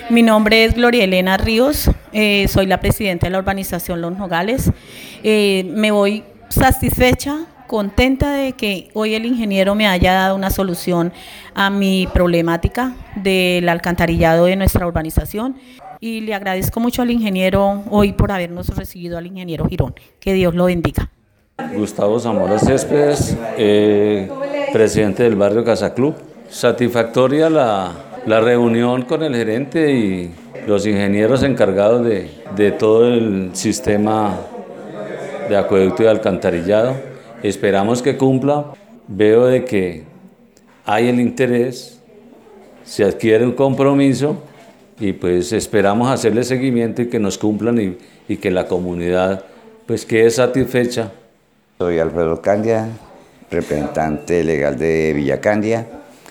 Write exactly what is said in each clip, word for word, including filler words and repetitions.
Mi nombre es Gloria Elena Ríos, eh, soy la presidenta de la urbanización Los Nogales. Eh, me voy satisfecha, contenta de que hoy el ingeniero me haya dado una solución a mi problemática del alcantarillado de nuestra urbanización. Y le agradezco mucho al ingeniero hoy por habernos recibido, al ingeniero Girón. Que Dios lo bendiga. Gustavo Zamora Céspedes, eh, presidente del barrio Casa Club. Satisfactoria la, la reunión con el gerente y los ingenieros encargados de, de todo el sistema de acueducto y alcantarillado. Esperamos que cumpla. Veo de que hay el interés, se adquiere un compromiso y pues esperamos hacerle seguimiento y que nos cumplan y, y que la comunidad pues quede satisfecha. Soy Alfredo Candia, representante legal de Villa Candia,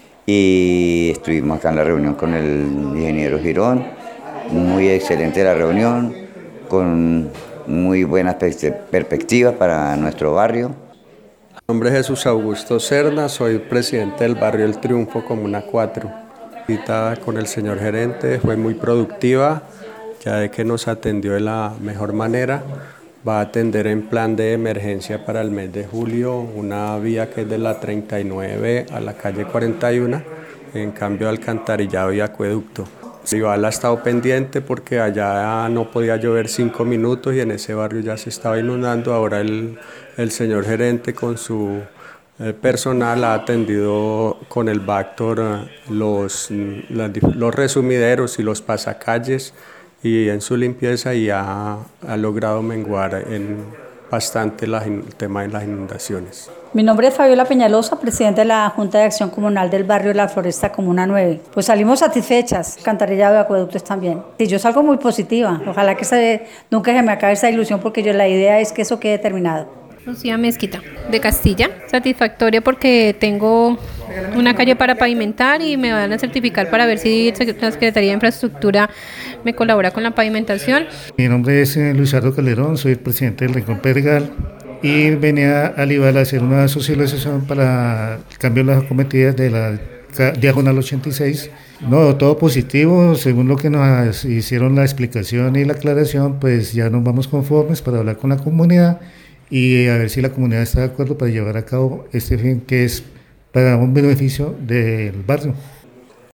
y estuvimos acá en la reunión con el ingeniero Girón. Muy excelente la reunión, con muy buena perspectiva para nuestro barrio. Mi nombre es Jesús Augusto Cerna, soy presidente del barrio El Triunfo, Comuna cuatro. La visita con el señor gerente fue muy productiva, ya de que nos atendió de la mejor manera. Va a atender en plan de emergencia para el mes de julio una vía que es de la treinta y nueve a la calle cuarenta y uno, en cambio de alcantarillado y acueducto. Rival ha estado pendiente porque allá no podía llover cinco minutos y en ese barrio ya se estaba inundando. Ahora el, el señor gerente con su eh, personal ha atendido con el Bactor los, la, los resumideros y los pasacalles, y en su limpieza y ha, ha logrado menguar en bastante la, el tema de las inundaciones. Mi nombre es Fabiola Peñalosa, presidenta de la Junta de Acción Comunal del barrio La Floresta, Comuna nueve. Pues salimos satisfechas, alcantarillado y acueductos también. Sí, yo salgo muy positiva, ojalá que se, nunca se me acabe esa ilusión, porque yo, la idea es que eso quede terminado. Lucía Mezquita, de Castilla. Satisfactoria porque tengo una calle para pavimentar y me van a certificar para ver si la Secretaría de Infraestructura me colabora con la pavimentación. Mi nombre es Luis Ardo Calderón, soy el presidente del Rincón Pedregal y venía a Lival a hacer una socialización para el cambio de las acometidas de la diagonal ochenta y seis. No, todo positivo, según lo que nos hicieron la explicación y la aclaración, pues ya nos vamos conformes para hablar con la comunidad y a ver si la comunidad está de acuerdo para llevar a cabo este fin que es para un beneficio del barrio.